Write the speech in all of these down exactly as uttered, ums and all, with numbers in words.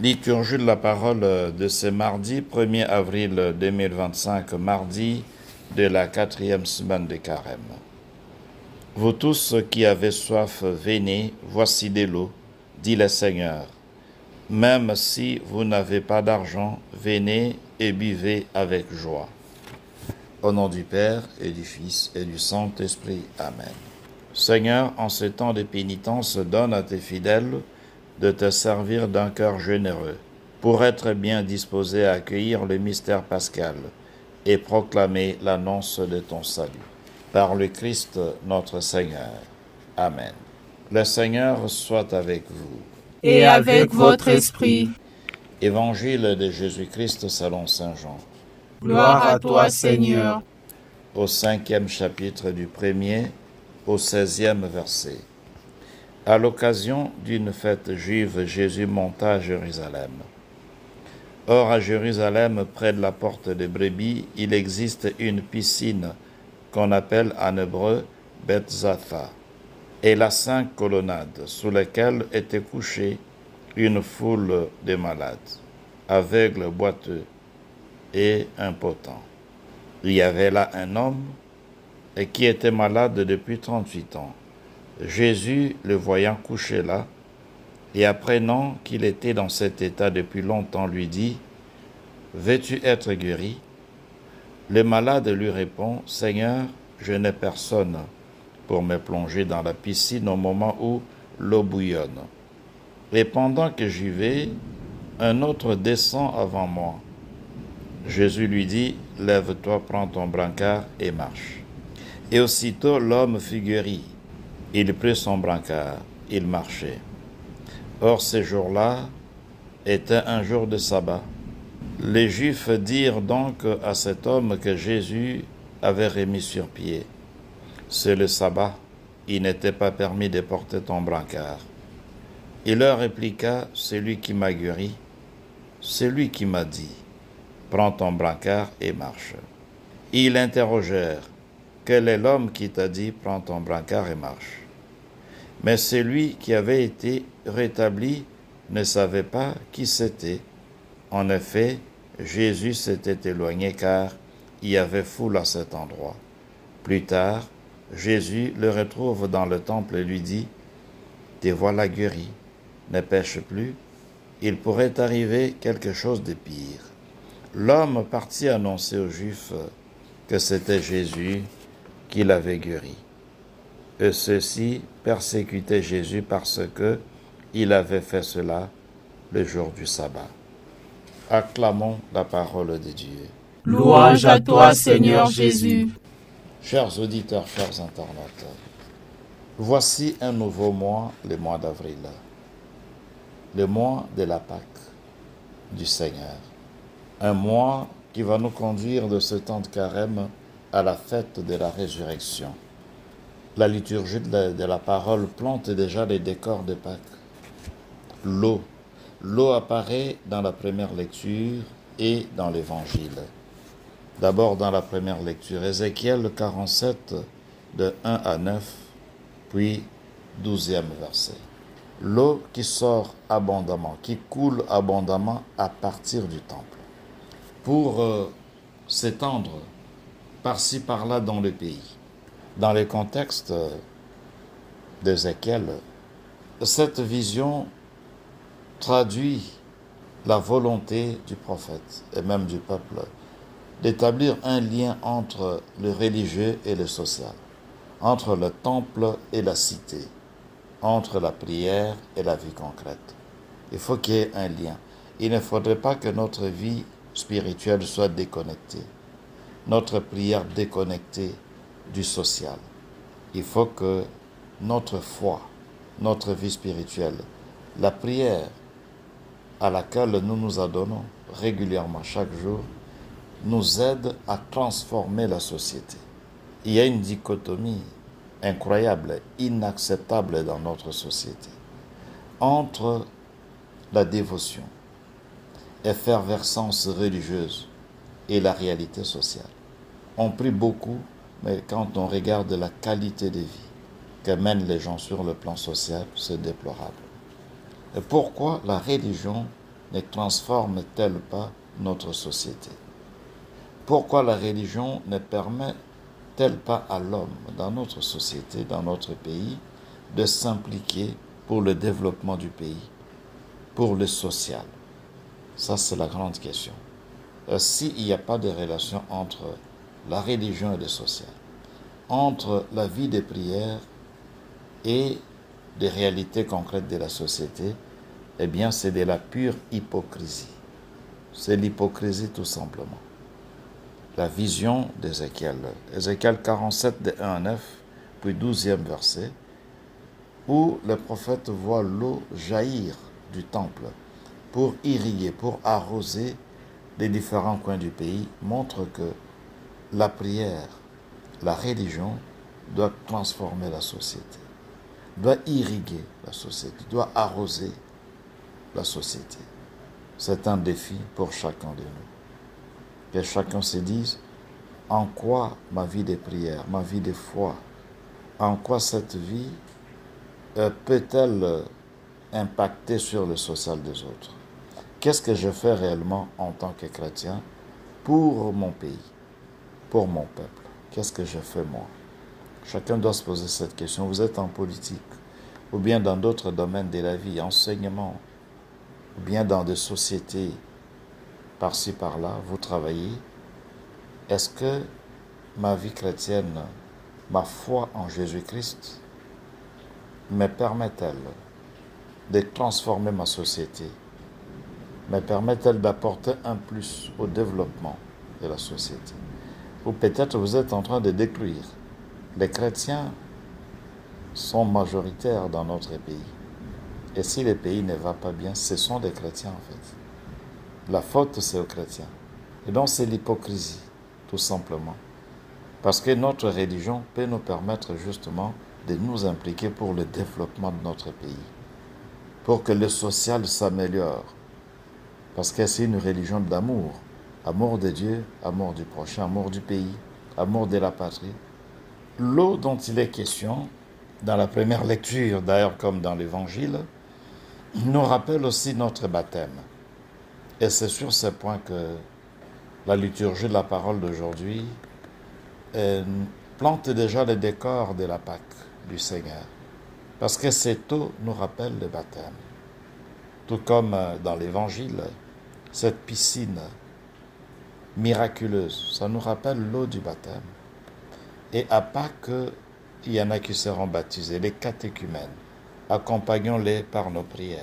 Liturgie de la parole de ce mardi premier avril deux mille vingt-cinq, mardi de la quatrième semaine de Carême. Vous tous qui avez soif, venez, voici de l'eau, dit le Seigneur. Même si vous n'avez pas d'argent, venez et buvez avec joie. Au nom du Père et du Fils et du Saint-Esprit. Amen. Seigneur, en ce temps de pénitence, donne à tes fidèles de te servir d'un cœur généreux, pour être bien disposés à accueillir le mystère pascal et proclamer l'annonce de ton salut. Par le Christ notre Seigneur. Amen. Le Seigneur soit avec vous. Et avec votre esprit. Évangile de Jésus-Christ selon saint Jean. Gloire à toi, Seigneur. Au cinquième chapitre du premier au seizième verset. À l'occasion d'une fête juive, Jésus monta à Jérusalem. Or, à Jérusalem, près de la porte des brebis, il existe une piscine qu'on appelle en hébreu Bethzatha. Elle a cinq colonnades sous lesquelles était couchée une foule de malades, aveugles, boiteux et impotents. Il y avait là un homme qui était malade depuis trente-huit ans. Jésus, le voyant couché là, et apprenant qu'il était dans cet état depuis longtemps, lui dit, « Veux-tu être guéri ?» Le malade lui répond, « Seigneur, je n'ai personne pour me plonger dans la piscine au moment où l'eau bouillonne. Et pendant que j'y vais, un autre descend avant moi. » Jésus lui dit, « Lève-toi, prends ton brancard et marche. » Et aussitôt l'homme fut guéri. Il prit son brancard, il marchait. Or, ce jour-là était un jour de sabbat. Les Juifs dirent donc à cet homme que Jésus avait remis sur pied. « C'est le sabbat, il n'était pas permis de porter ton brancard. » Il leur répliqua, « Celui qui m'a guéri, c'est lui qui m'a dit, « Prends ton brancard et marche. » Ils l'interrogèrent, « Quel est l'homme qui t'a dit, prends ton brancard et marche ?» Mais celui qui avait été rétabli ne savait pas qui c'était. En effet, Jésus s'était éloigné car il y avait foule à cet endroit. Plus tard, Jésus le retrouve dans le temple et lui dit, « Te voilà guéri, ne pêche plus, il pourrait arriver quelque chose de pire. » L'homme partit annoncer aux Juifs que c'était Jésus qui l'avait guéri. Et ceux-ci persécutaient Jésus parce que il avait fait cela le jour du sabbat. Acclamons la parole de Dieu. Louange à toi, Seigneur Jésus. Chers auditeurs, chers internautes, voici un nouveau mois, le mois d'avril, le mois de la Pâque du Seigneur. Un mois qui va nous conduire de ce temps de carême à la fête de la résurrection. La liturgie de la, de la parole plante déjà les décors de Pâques. L'eau. L'eau apparaît dans la première lecture et dans l'Évangile. D'abord dans la première lecture, Ézéchiel quarante-sept, de un à neuf, puis douzième verset. L'eau qui sort abondamment, qui coule abondamment à partir du temple, pour euh, s'étendre par-ci par-là dans le pays. Dans le contexte d'Ézéchiel, cette vision traduit la volonté du prophète et même du peuple d'établir un lien entre le religieux et le social, entre le temple et la cité, entre la prière et la vie concrète. Il faut qu'il y ait un lien. Il ne faudrait pas que notre vie spirituelle soit déconnectée, notre prière déconnectée du social. Il faut que notre foi, notre vie spirituelle, la prière à laquelle nous nous adonnons régulièrement chaque jour, nous aide à transformer la société. Il y a une dichotomie incroyable, inacceptable dans notre société, entre la dévotion, effervescence religieuse et la réalité sociale. On prie beaucoup, mais quand on regarde la qualité de vie que mènent les gens sur le plan social, c'est déplorable. Et pourquoi la religion ne transforme-t-elle pas notre société? Pourquoi la religion ne permet-elle pas à l'homme, dans notre société, dans notre pays, de s'impliquer pour le développement du pays, pour le social? Ça, c'est la grande question. Euh, S'il n'y a pas de relation entre la religion et le social, entre la vie des prières et des réalités concrètes de la société, eh bien, c'est de la pure hypocrisie. C'est l'hypocrisie tout simplement. La vision d'Ézéchiel, Ézéchiel quarante-sept, de un à neuf, puis douzième verset, où le prophète voit l'eau jaillir du temple pour irriguer, pour arroser les différents coins du pays, montre que la prière, la religion doit transformer la société, doit irriguer la société, doit arroser la société. C'est un défi pour chacun de nous. Que chacun se dise, en quoi ma vie de prière, ma vie de foi, en quoi cette vie euh, peut-elle euh, impacter sur le social des autres? Qu'est-ce que je fais réellement en tant que chrétien pour mon pays, pour mon peuple? Qu'est-ce que je fais moi? Chacun doit se poser cette question. Vous êtes en politique, ou bien dans d'autres domaines de la vie, enseignement, ou bien dans des sociétés par-ci par-là, vous travaillez. Est-ce que ma vie chrétienne, ma foi en Jésus-Christ, me permet-elle de transformer ma société? Me permet-elle d'apporter un plus au développement de la société? Ou peut-être vous êtes en train de détruire. Les chrétiens sont majoritaires dans notre pays. Et si le pays ne va pas bien, ce sont des chrétiens en fait. La faute, c'est aux chrétiens. Et donc, c'est l'hypocrisie, tout simplement. Parce que notre religion peut nous permettre justement de nous impliquer pour le développement de notre pays, pour que le social s'améliore. Parce que c'est une religion d'amour. Amour de Dieu, amour du prochain, amour du pays, amour de la patrie. L'eau dont il est question, dans la première lecture, d'ailleurs comme dans l'Évangile, nous rappelle aussi notre baptême. Et c'est sur ce point que la liturgie de la parole d'aujourd'hui euh, plante déjà le décor de la Pâque du Seigneur. Parce que cette eau nous rappelle le baptême. Tout comme euh, dans l'Évangile, cette piscine miraculeuse, ça nous rappelle l'eau du baptême. Et à Pâques, il y en a qui seront baptisés, les catéchumènes. Accompagnons-les par nos prières.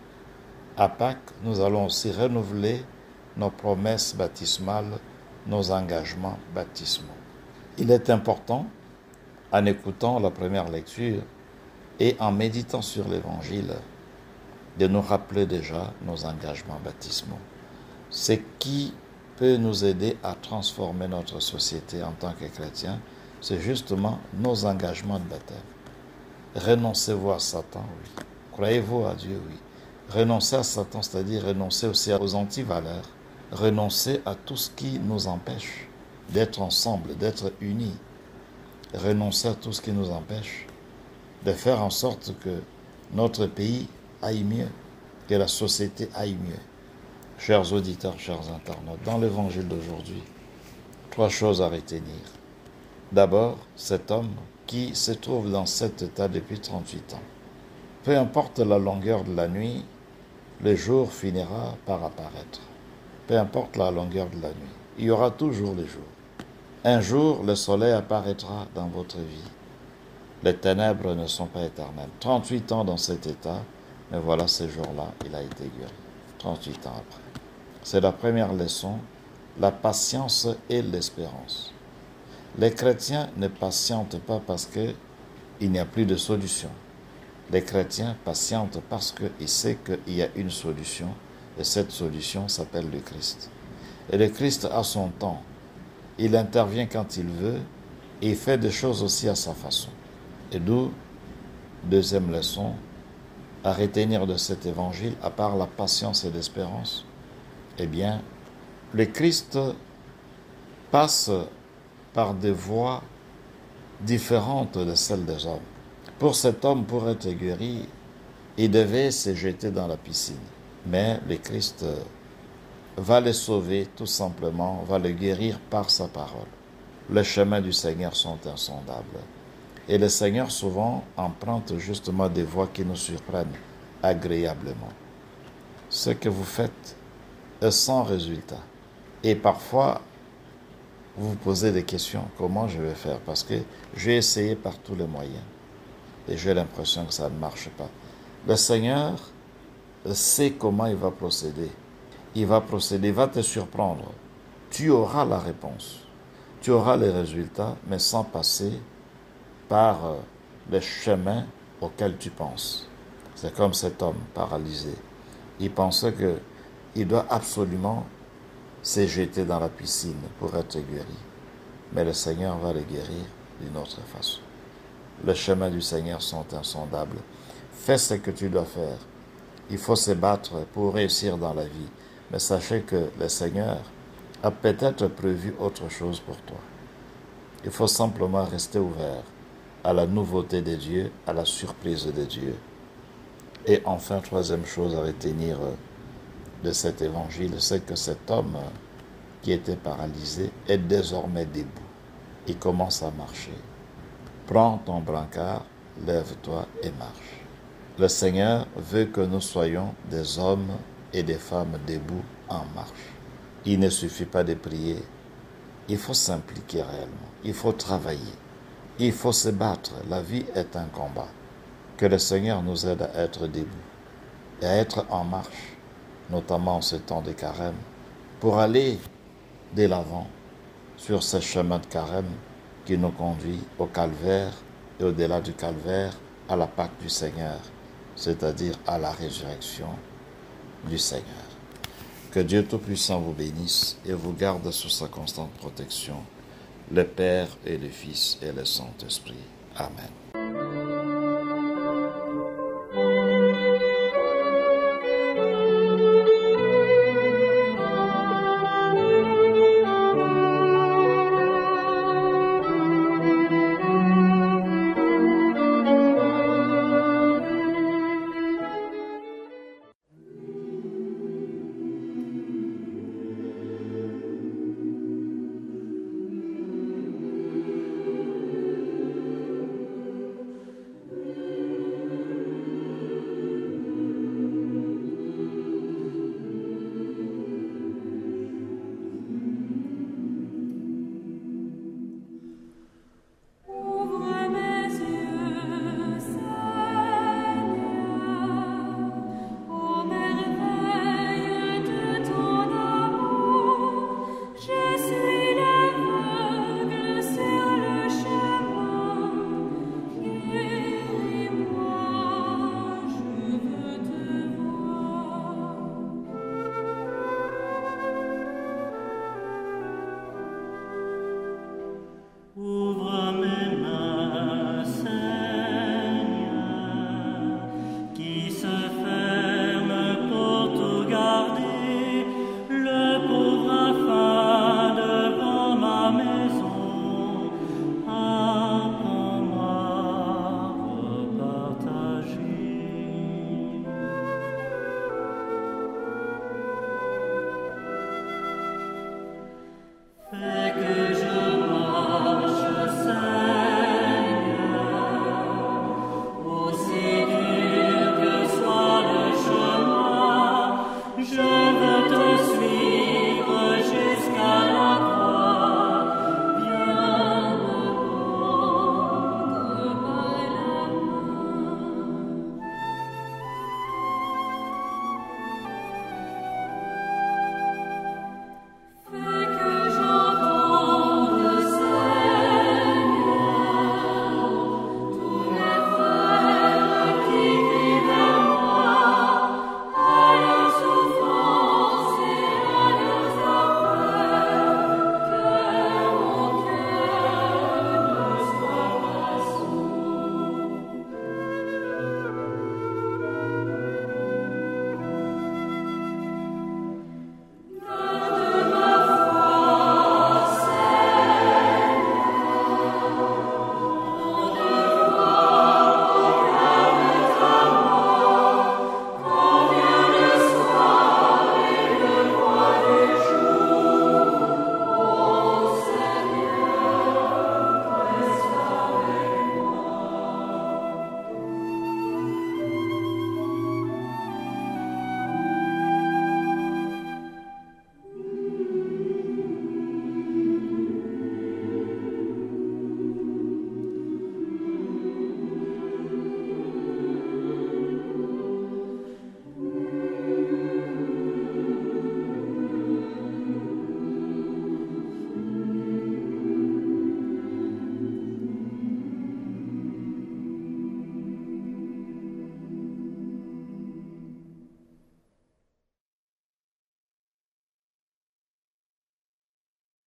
À Pâques, nous allons aussi renouveler nos promesses baptismales, nos engagements baptismaux. Il est important, en écoutant la première lecture et en méditant sur l'Évangile, de nous rappeler déjà nos engagements baptismaux. Ce qui peut nous aider à transformer notre société en tant que chrétiens, c'est justement nos engagements de baptême. Renoncez-vous à Satan, oui. Croyez-vous à Dieu, oui. Renoncer à Satan, c'est-à-dire renoncer aussi aux antivaleurs, renoncer à tout ce qui nous empêche d'être ensemble, d'être unis, renoncer à tout ce qui nous empêche de faire en sorte que notre pays aille mieux, que la société aille mieux. Chers auditeurs, chers internautes, dans l'évangile d'aujourd'hui, trois choses à retenir. D'abord, cet homme qui se trouve dans cet état depuis trente-huit ans. Peu importe la longueur de la nuit, le jour finira par apparaître. Peu importe la longueur de la nuit, il y aura toujours le jour. Un jour, le soleil apparaîtra dans votre vie. Les ténèbres ne sont pas éternelles. trente-huit ans dans cet état, mais voilà, ce jour-là, il a été guéri. trente-huit ans après. C'est la première leçon, la patience et l'espérance. Les chrétiens ne patientent pas parce qu'il n'y a plus de solution. Les chrétiens patientent parce qu'ils savent qu'il y a une solution, et cette solution s'appelle le Christ. Et le Christ a son temps. Il intervient quand il veut, et il fait des choses aussi à sa façon. Et d'où, deuxième leçon, à retenir de cet évangile, à part la patience et l'espérance, eh bien, le Christ passe par des voies différentes de celles des hommes. Pour cet homme, pour être guéri, il devait se jeter dans la piscine. Mais le Christ va les sauver tout simplement, va les guérir par sa parole. Les chemins du Seigneur sont insondables. Et le Seigneur souvent emprunte justement des voies qui nous surprennent agréablement. Ce que vous faites est sans résultat. Et parfois, vous vous posez des questions, comment je vais faire? Parce que j'ai essayé par tous les moyens. Et j'ai l'impression que ça ne marche pas. Le Seigneur sait comment il va procéder. Il va procéder, il va te surprendre. Tu auras la réponse. Tu auras les résultats, mais sans passer par les chemins auxquels tu penses. C'est comme cet homme paralysé. Il pensait qu'il doit absolument se jeter dans la piscine pour être guéri. Mais le Seigneur va le guérir d'une autre façon. Les chemins du Seigneur sont insondables. Fais ce que tu dois faire. Il faut se battre pour réussir dans la vie. Mais sachez que le Seigneur a peut-être prévu autre chose pour toi. Il faut simplement rester ouvert à la nouveauté de Dieu, à la surprise de Dieu. Et enfin, troisième chose à retenir de cet évangile, c'est que cet homme qui était paralysé est désormais debout. Il commence à marcher. Prends ton brancard, lève-toi et marche. Le Seigneur veut que nous soyons des hommes et des femmes debout en marche. Il ne suffit pas de prier. Il faut s'impliquer réellement. Il faut travailler. Il faut se battre. La vie est un combat. Que le Seigneur nous aide à être debout et à être en marche, notamment en ce temps de carême, pour aller de l'avant sur ce chemin de carême qui nous conduit au calvaire et au-delà du calvaire à la Pâque du Seigneur, c'est-à-dire à la résurrection du Seigneur. Que Dieu Tout-Puissant vous bénisse et vous garde sous sa constante protection, le Père et le Fils et le Saint-Esprit. Amen.